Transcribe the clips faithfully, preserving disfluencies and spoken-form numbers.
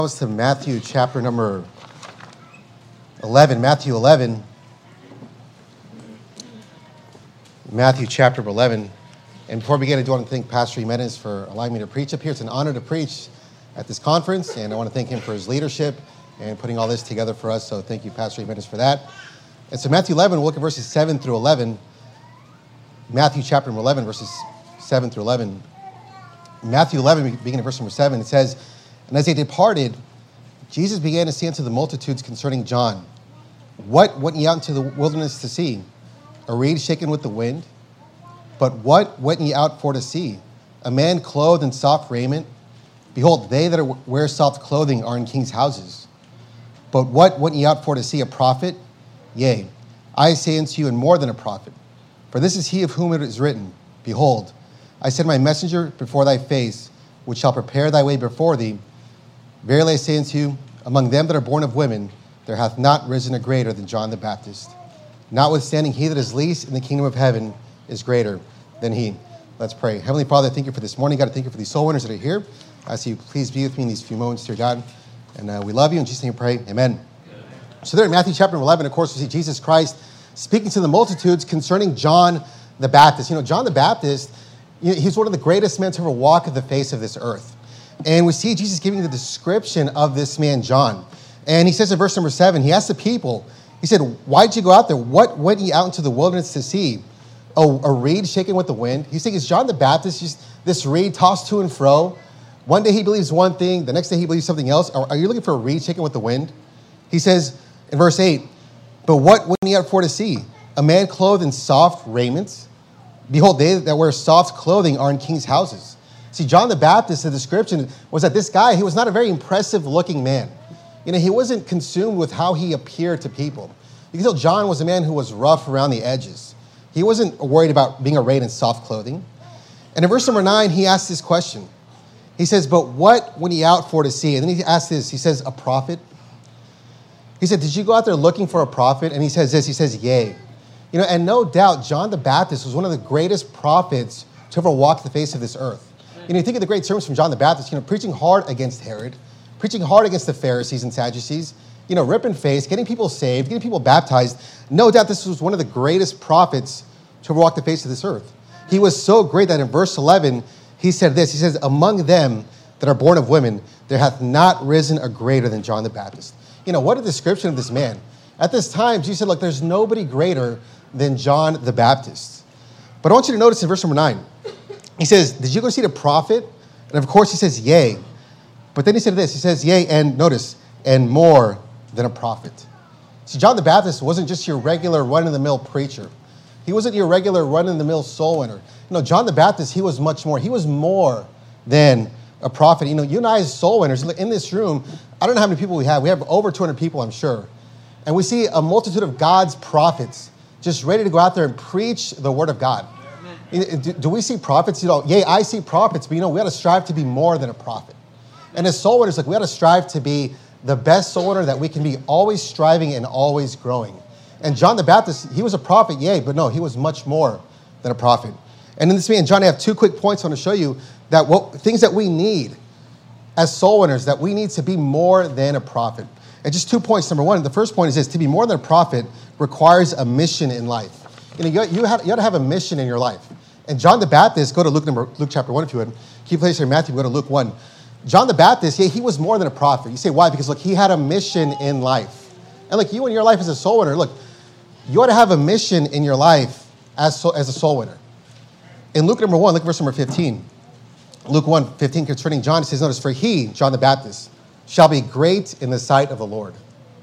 Goes to Matthew chapter number eleven. Matthew eleven. Matthew chapter eleven. And before we begin, I do want to thank Pastor Jimenez for allowing me to preach up here. It's an honor to preach at this conference, and I want to thank him for his leadership and putting all this together for us. So thank you, Pastor Jimenez, for that. And so Matthew eleven, we'll look at verses seven through eleven. Matthew chapter eleven, verses seven through eleven. Matthew eleven, beginning at verse number seven, it says, "And as they departed, Jesus began to say unto the multitudes concerning John, What went ye out into the wilderness to see? A reed shaken with the wind? But what went ye out for to see? A man clothed in soft raiment? Behold, they that wear soft clothing are in kings' houses. But what went ye out for to see? A prophet? Yea, I say unto you, and more than a prophet. For this is he of whom it is written, Behold, I send my messenger before thy face, which shall prepare thy way before thee. Verily I say unto you, among them that are born of women, there hath not risen a greater than John the Baptist. Notwithstanding, he that is least in the kingdom of heaven is greater than he." Let's pray. Heavenly Father, thank you for this morning. God, I thank you for these soul winners that are here. I ask you, please be with me in these few moments, dear God. And uh, we love you. In Jesus' name we pray. Amen. Amen. So there in Matthew chapter eleven, of course, we see Jesus Christ speaking to the multitudes concerning John the Baptist. You know, John the Baptist, you know, he's one of the greatest men to ever walk the face of this earth. And we see Jesus giving the description of this man, John. And he says in verse number seven, he asked the people, he said, "Why'd you go out there? What went ye out into the wilderness to see? Oh, a reed shaken with the wind?" He's saying, is John the Baptist just this reed tossed to and fro? One day he believes one thing, the next day he believes something else. Are, are you looking for a reed shaken with the wind? He says in verse eight, "But what went ye out for to see? A man clothed in soft raiment? Behold, they that wear soft clothing are in kings' houses." See, John the Baptist, the description was that this guy, he was not a very impressive looking man. You know, he wasn't consumed with how he appeared to people. You can tell John was a man who was rough around the edges. He wasn't worried about being arrayed in soft clothing. And in verse number nine, he asks this question. He says, "But what went ye out for to see?" And then he asks this, he says, "A prophet?" He said, "Did you go out there looking for a prophet?" And he says this, he says, "Yea." You know, and no doubt, John the Baptist was one of the greatest prophets to ever walk the face of this earth. You know, you think of the great sermons from John the Baptist, you know, preaching hard against Herod, preaching hard against the Pharisees and Sadducees, you know, ripping face, getting people saved, getting people baptized. No doubt this was one of the greatest prophets to ever walk the face of this earth. He was so great that in verse eleven, he said this, he says, "Among them that are born of women, there hath not risen a greater than John the Baptist." You know, what a description of this man. At this time, Jesus said, look, there's nobody greater than John the Baptist. But I want you to notice in verse number nine, he says, "Did you go see the prophet?" And of course he says, "Yea." But then he said this, he says, "Yea, and notice, and more than a prophet." See, John the Baptist wasn't just your regular run-of-the-mill preacher. He wasn't your regular run-of-the-mill soul winner. You know, John the Baptist, he was much more. He was more than a prophet. You know, you and I as soul winners, in this room, I don't know how many people we have. We have over two hundred people, I'm sure. And we see a multitude of God's prophets just ready to go out there and preach the word of God. Do, do we see prophets? You know, yeah, I see prophets, but you know, we got to strive to be more than a prophet. And as soul winners, like we got to strive to be the best soul winner that we can be, always striving and always growing. And John the Baptist, he was a prophet, yay, but no, he was much more than a prophet. And in this man, John, I have two quick points I want to show you that what things that we need as soul winners, that we need to be more than a prophet. And just two points. Number one, the first point is this: to be more than a prophet requires a mission in life. You know, you, you, have, you got to have a mission in your life. And John the Baptist, go to Luke number Luke chapter one if you would. Keep place here in Matthew, go to Luke one. John the Baptist, yeah, he was more than a prophet. You say, why? Because look, he had a mission in life. And look, you in your life as a soul winner, look, you ought to have a mission in your life as, so, as a soul winner. In Luke number one, look at verse number fifteen. Luke one, fifteen, concerning John, it says, notice, "For he," John the Baptist, "shall be great in the sight of the Lord."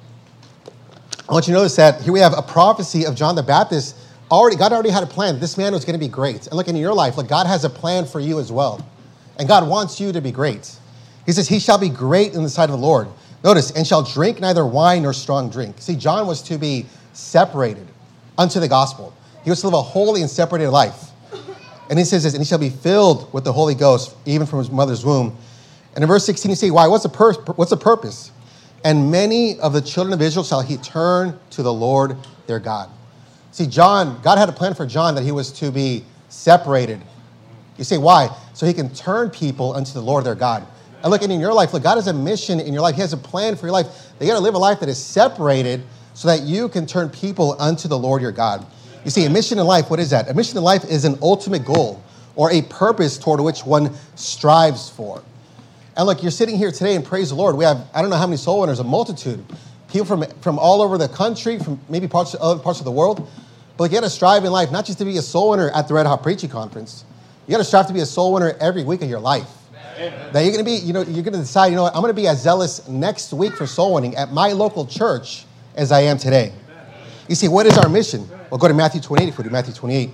I want you to notice that here we have a prophecy of John the Baptist. Already, God already had a plan. This man was going to be great. And look, in your life, look, God has a plan for you as well. And God wants you to be great. He says, "He shall be great in the sight of the Lord." Notice, "and shall drink neither wine nor strong drink." See, John was to be separated unto the gospel. He was to live a holy and separated life. And he says this, "and he shall be filled with the Holy Ghost, even from his mother's womb." And in verse sixteen, you say, why? What's the, pur- what's the purpose? "And many of the children of Israel shall he turn to the Lord their God." See, John, God had a plan for John that he was to be separated. You say, why? So he can turn people unto the Lord their God. And look, and in your life, look, God has a mission in your life. He has a plan for your life. They got to live a life that is separated so that you can turn people unto the Lord your God. You see, a mission in life, what is that? A mission in life is an ultimate goal or a purpose toward which one strives for. And look, you're sitting here today and praise the Lord. We have, I don't know how many soul winners, a multitude. People from, from all over the country, from maybe parts of other parts of the world. But you got to strive in life, not just to be a soul winner at the Red Hot Preaching Conference. You got to strive to be a soul winner every week of your life. Amen. That you're going to be, you know, you're going to decide, you know what, I'm going to be as zealous next week for soul winning at my local church as I am today. You see, what is our mission? We'll go to Matthew twenty-eight if we do Matthew twenty-eight.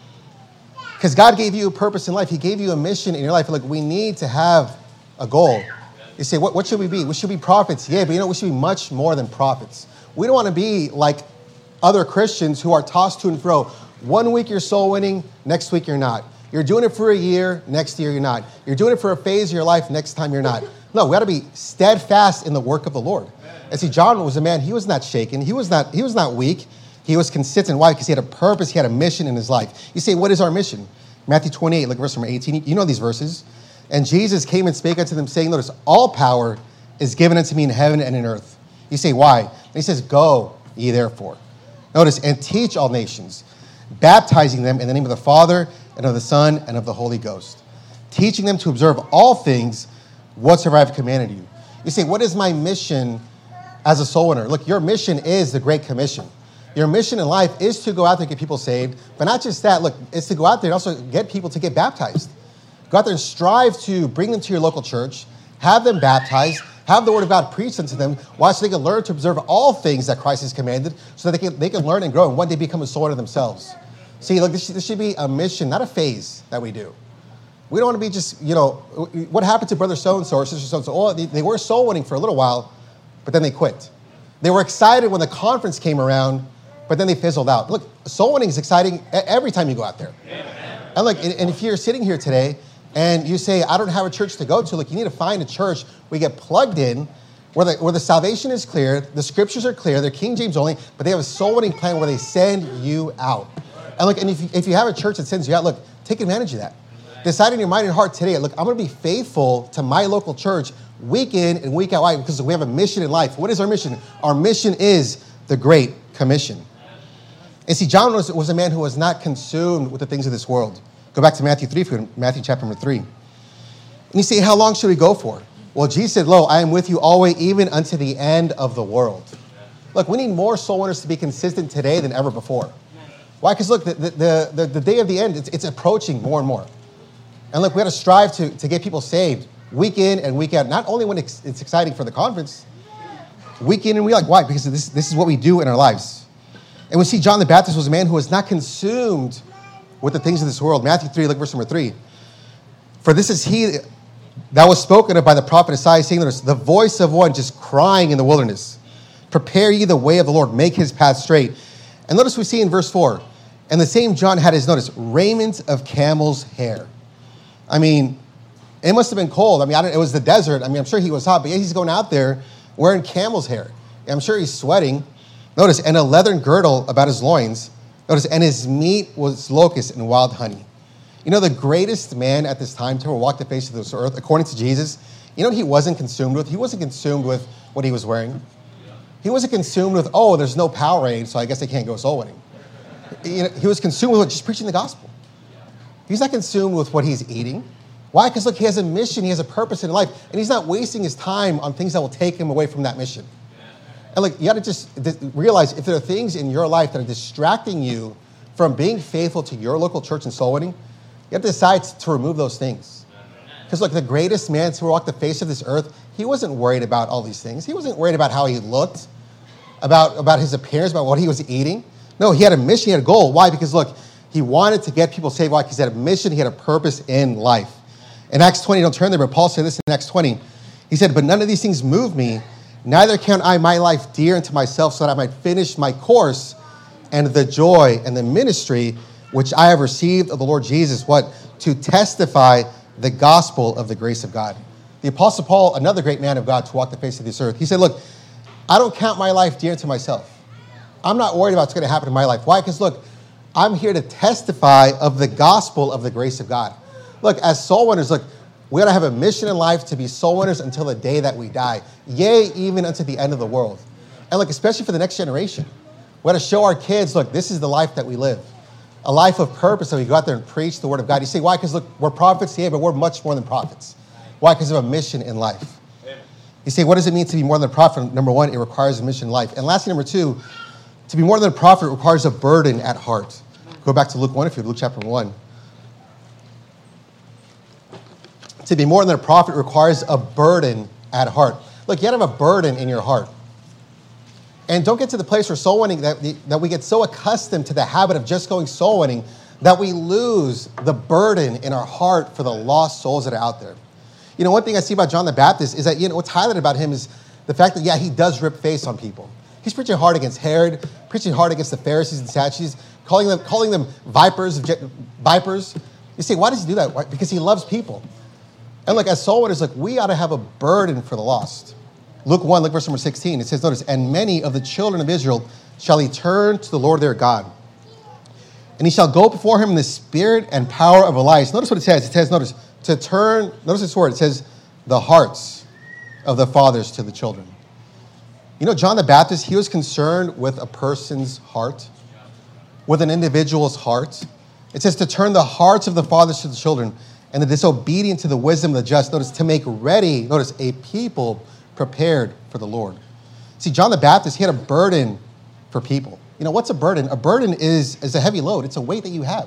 Because God gave you a purpose in life. He gave you a mission in your life. Like, we need to have a goal. You say, what, what should we be? We should be prophets. Yeah, but you know, we should be much more than prophets. We don't want to be like other Christians who are tossed to and fro. One week you're soul winning, next week you're not. You're doing it for a year, next year you're not. You're doing it for a phase of your life, next time you're not. No, we got to be steadfast in the work of the Lord. And see, John was a man, he was not shaken. He was not, he was not weak. He was consistent. Why? Because he had a purpose. He had a mission in his life. You say, what is our mission? Matthew twenty-eight, look at verse number eighteen. You know these verses. And Jesus came and spake unto them, saying, notice, all power is given unto me in heaven and in earth. You say, why? And he says, go ye therefore. Notice, and teach all nations, baptizing them in the name of the Father and of the Son and of the Holy Ghost, teaching them to observe all things whatsoever I have commanded you. You say, what is my mission as a soul winner? Look, your mission is the Great Commission. Your mission in life is to go out there and get people saved, but not just that. Look, it's to go out there and also get people to get baptized. Go out there and strive to bring them to your local church, have them baptized, have the word of God preached unto them, why? So they can learn to observe all things that Christ has commanded, so that they can, they can learn and grow and one day become a soul winner themselves. See, look, this should, this should be a mission, not a phase that we do. We don't want to be just, you know, what happened to brother so-and-so or sister so-and-so? Oh, they, they were soul winning for a little while, but then they quit. They were excited when the conference came around, but then they fizzled out. Look, soul winning is exciting every time you go out there. Amen. And look, and if you're sitting here today and you say, I don't have a church to go to, look, you need to find a church where you get plugged in, where the, where the salvation is clear, the scriptures are clear, they're King James only, but they have a soul winning plan where they send you out. And look, and if you, if you have a church that sends you out, look, take advantage of that. Decide in your mind and heart today, look, I'm going to be faithful to my local church week in and week out. Why? Because we have a mission in life. What is our mission? Our mission is the Great Commission. And see, John was, was a man who was not consumed with the things of this world. Go back to Matthew three, Matthew chapter number three. And you say, how long should we go for? Well, Jesus said, lo, I am with you always, even unto the end of the world. Look, we need more soul winners to be consistent today than ever before. Why? Because look, the, the, the, the day of the end, it's, it's approaching more and more. And look, we got to strive to, to get people saved week in and week out. Not only when it's, it's exciting for the conference, week in and week out. Why? Because this, this is what we do in our lives. And we see John the Baptist was a man who was not consumed with the things of this world. Matthew three, look verse number three. For this is he that was spoken of by the prophet Isaiah, saying, the voice of one just crying in the wilderness, prepare ye the way of the Lord, make his path straight. And notice we see in verse four, and the same John had his, notice, raiment of camel's hair. I mean, it must have been cold. I mean, I don't, it was the desert. I mean, I'm sure he was hot, but yeah, he's going out there wearing camel's hair. I'm sure he's sweating. Notice, and a leathern girdle about his loins. Notice, and his meat was locust and wild honey. You know, the greatest man at this time to ever walk the face of this earth, according to Jesus, you know what he wasn't consumed with? He wasn't consumed with what he was wearing. He wasn't consumed with, oh, there's no Powerade, so I guess I can't go soul winning. You know, he was consumed with just preaching the gospel. He's not consumed with what he's eating. Why? Because, look, he has a mission, he has a purpose in life, and he's not wasting his time on things that will take him away from that mission. And look, you got to just realize if there are things in your life that are distracting you from being faithful to your local church and soul winning, you have to decide to remove those things. Because look, the greatest man to walk the face of this earth, he wasn't worried about all these things. He wasn't worried about how he looked, about, about his appearance, about what he was eating. No, he had a mission, he had a goal. Why? Because look, he wanted to get people saved. Why? Because he had a mission, he had a purpose in life. In Acts twenty, don't turn there, but Paul said this in Acts twenty. He said, but none of these things move me. Neither count I my life dear unto myself, so that I might finish my course and the joy and the ministry which I have received of the Lord Jesus, what? To testify the gospel of the grace of God. The Apostle Paul, another great man of God to walk the face of this earth, he said, look, I don't count my life dear to myself. I'm not worried about what's going to happen in my life. Why? Because look, I'm here to testify of the gospel of the grace of God. Look, as soul winners, look, We ought to have a mission in life to be soul winners until the day that we die. Yea, even unto the end of the world. And look, especially for the next generation. We ought to show our kids, look, this is the life that we live. A life of purpose, that we go out there and preach the word of God. You say, why? Because look, we're prophets, yeah, but we're much more than prophets. Why? Because of a mission in life. Amen. You say, what does it mean to be more than a prophet? Number one, it requires a mission in life. And lastly, number two, to be more than a prophet requires a burden at heart. Go back to Luke one, if you Luke chapter one. To be more than a prophet requires a burden at heart. Look, you got to have a burden in your heart. And don't get to the place where soul winning, that, that we get so accustomed to the habit of just going soul winning that we lose the burden in our heart for the lost souls that are out there. You know, one thing I see about John the Baptist is that, you know, what's highlighted about him is the fact that, yeah, he does rip face on people. He's preaching hard against Herod, preaching hard against the Pharisees and Sadducees, calling them, calling them vipers, vipers. You say, why does he do that? Why? Because he loves people. And look, as soul winners, look, we ought to have a burden for the lost. Luke one, look verse number sixteen. It says, notice, and many of the children of Israel shall he turn to the Lord their God. And he shall go before him in the spirit and power of Elias. Notice what it says. It says, notice, to turn, notice this word. It says, the hearts of the fathers to the children. You know, John the Baptist, he was concerned with a person's heart, with an individual's heart. It says to turn the hearts of the fathers to the children and the disobedient to the wisdom of the just. Notice, to make ready, notice, a people prepared for the Lord. See, John the Baptist, he had a burden for people. You know, what's a burden? A burden is, is a heavy load. It's a weight that you have.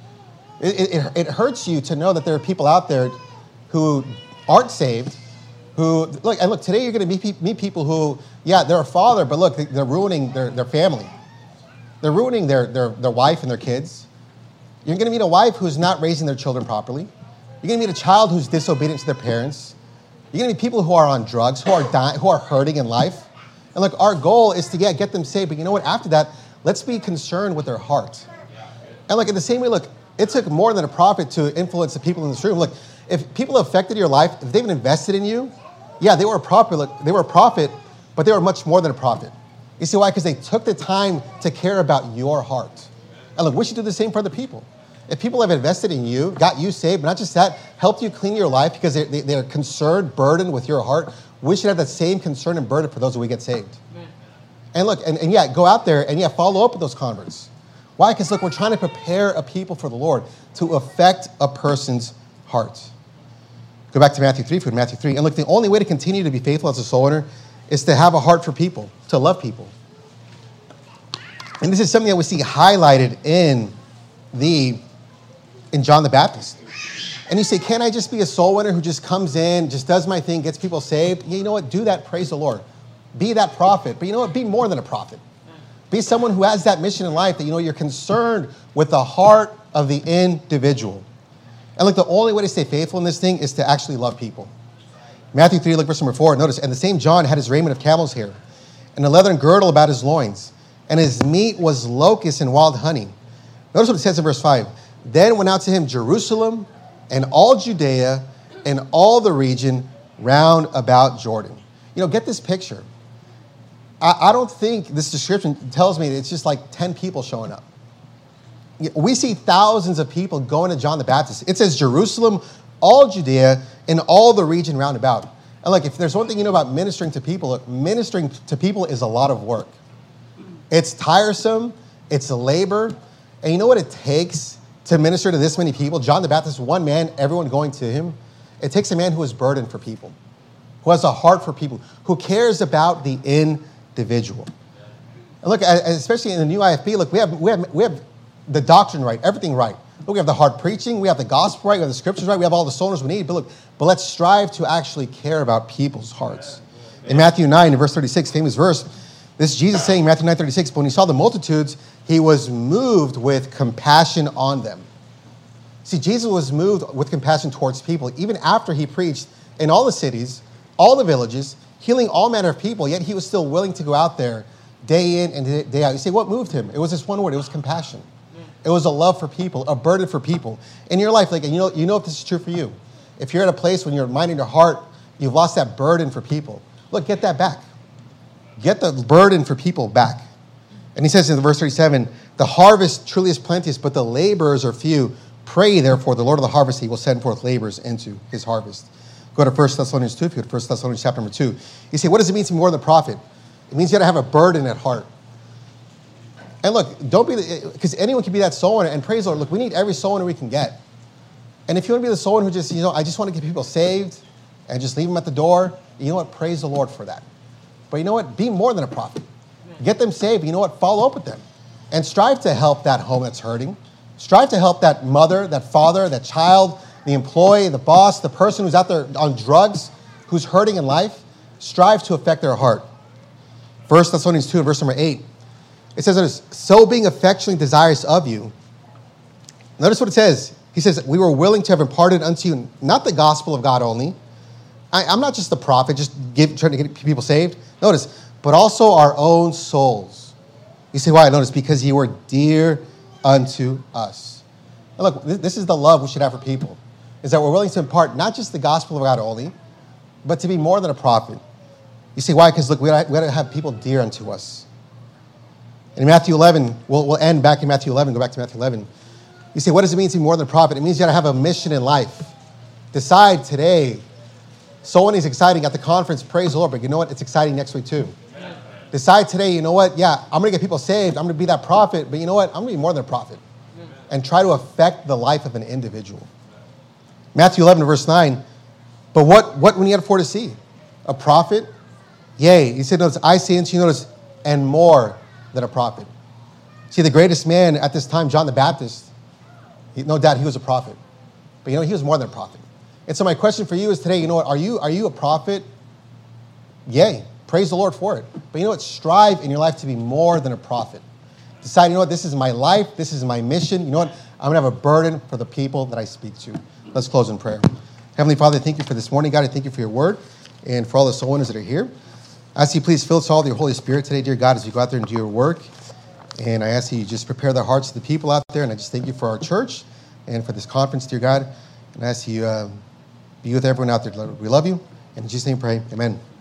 It, it, it hurts you to know that there are people out there who aren't saved, who, look, and look, today you're going to meet, meet people who, yeah, they're a father, but look, they're ruining their, their family. They're ruining their, their, their wife and their kids. You're going to meet a wife who's not raising their children properly. You're going to meet a child who's disobedient to their parents. You're going to meet people who are on drugs, who are dying, who are hurting in life. And look, our goal is to get, get them saved. But you know what? After that, let's be concerned with their heart. And look, in the same way, look, it took more than a prophet to influence the people in this room. Look, if people affected your life, if they've invested in you, yeah, they were a prophet. Look, they were a prophet, but they were much more than a prophet. You see why? Because they took the time to care about your heart. And look, we should do the same for other people. If people have invested in you, got you saved, but not just that, helped you clean your life because they're, they, they're concerned, burdened with your heart, we should have that same concern and burden for those who we get saved. Amen. And look, and, and yeah, go out there and yeah, follow up with those converts. Why? Because look, we're trying to prepare a people for the Lord to affect a person's heart. Go back to Matthew three, for Matthew three. And look, the only way to continue to be faithful as a soul winner is to have a heart for people, to love people. And this is something that we see highlighted in the in John the Baptist. And you say, can't I just be a soul winner who just comes in, just does my thing, gets people saved? Yeah, you know what? Do that, praise the Lord. Be that prophet. But you know what? Be more than a prophet. Be someone who has that mission in life that, you know, you're concerned with the heart of the individual. And look, the only way to stay faithful in this thing is to actually love people. Matthew three, look verse number four. Notice, and the same John had his raiment of camel's hair and a leathern girdle about his loins, and his meat was locusts and wild honey. Notice what it says in verse five. Then went out to him Jerusalem and all Judea and all the region round about Jordan. You know, get this picture. I, I don't think this description tells me that it's just like ten people showing up. We see thousands of people going to John the Baptist. It says Jerusalem, all Judea, and all the region round about. And like, if there's one thing you know about ministering to people, look, ministering to people is a lot of work. It's tiresome. It's a labor. And you know what it takes to minister to this many people? John the Baptist, one man, everyone going to him. It takes a man who is burdened for people, who has a heart for people, who cares about the individual. And look, especially in the new I F B, look, we have we have we have the doctrine right, everything right. Look, we have the hard preaching, we have the gospel right, we have the scriptures right, we have all the soldiers we need. But look, but let's strive to actually care about people's hearts. In Matthew nine, in verse thirty-six, famous verse, this is Jesus saying, Matthew nine thirty-six, but when he saw the multitudes, he was moved with compassion on them. See, Jesus was moved with compassion towards people, even after he preached in all the cities, all the villages, healing all manner of people, yet he was still willing to go out there day in and day out. You say, what moved him? It was this one word. It was compassion. It was a love for people, a burden for people. In your life, like, you know, you know if this is true for you. If you're at a place when your mind and your heart, you've lost that burden for people, look, get that back. Get the burden for people back. And he says in verse thirty-seven, the harvest truly is plenteous, but the laborers are few. Pray, therefore, the Lord of the harvest, he will send forth laborers into his harvest. Go to First Thessalonians two, if you go to First Thessalonians chapter number two. You say, what does it mean to be more than a prophet? It means you got to have a burden at heart. And look, don't be, because anyone can be that soul winner, and praise the Lord, look, we need every soul winner we can get. And if you want to be the soul winner who just, you know, I just want to get people saved and just leave them at the door, you know what, praise the Lord for that. But you know what, be more than a prophet. Get them saved, you know what, follow up with them. And strive to help that home that's hurting. Strive to help that mother, that father, that child, the employee, the boss, the person who's out there on drugs, who's hurting in life. Strive to affect their heart. First Thessalonians two, verse number eight. It says, so being affectionately desirous of you. Notice what it says. He says, we were willing to have imparted unto you, not the gospel of God only. I, I'm not just the prophet, just give, trying to get people saved. Notice, but also our own souls. You say, why? Notice, because you were dear unto us. And look, this is the love we should have for people, is that we're willing to impart not just the gospel of God only, but to be more than a prophet. You say, why? Because look, we got to have people dear unto us. And in Matthew eleven, we'll, we'll end back in Matthew eleven, go back to Matthew eleven. You say, what does it mean to be more than a prophet? It means you got to have a mission in life. Decide today. So when it's exciting at the conference, praise the Lord, but you know what? It's exciting next week too. Amen. Decide today, you know what? Yeah, I'm going to get people saved. I'm going to be that prophet, but you know what? I'm going to be more than a prophet. Amen. And try to affect the life of an individual. Matthew eleven, verse nine. But what, what when you had for to see? A prophet? Yea. He said, notice, I say unto you, notice, and more than a prophet. See, the greatest man at this time, John the Baptist, he, no doubt he was a prophet. But you know, he was more than a prophet. And so my question for you is today, you know what, are you, are you a prophet? Yay. Praise the Lord for it. But you know what, strive in your life to be more than a prophet. Decide, you know what, this is my life, this is my mission. You know what, I'm going to have a burden for the people that I speak to. Let's close in prayer. Heavenly Father, thank you for this morning. God, I thank you for your word and for all the soul winners that are here. I ask you please fill us all with your Holy Spirit today, dear God, as we go out there and do your work. And I ask you just prepare the hearts of the people out there. And I just thank you for our church and for this conference, dear God. And I ask you uh, be with everyone out there. We love you. And in Jesus' name we pray. Amen.